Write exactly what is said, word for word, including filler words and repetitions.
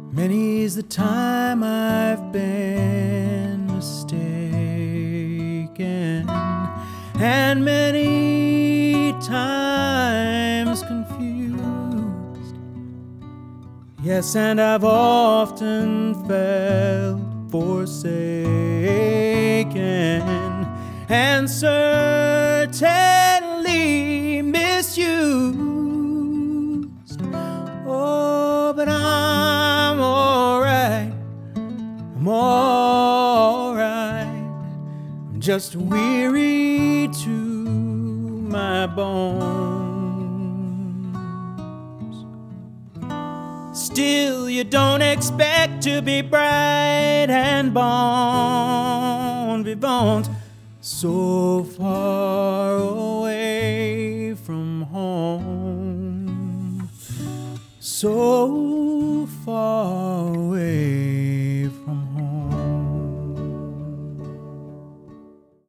Many's the time I've been mistaken, and many times confused. Yes, and I've often felt forsaken, and certainly misused. Oh, but I'm alright, I'm alright. I'm just weary to my bones. Still, you don't expect to be bright and bon vivant so far away from home, so far away.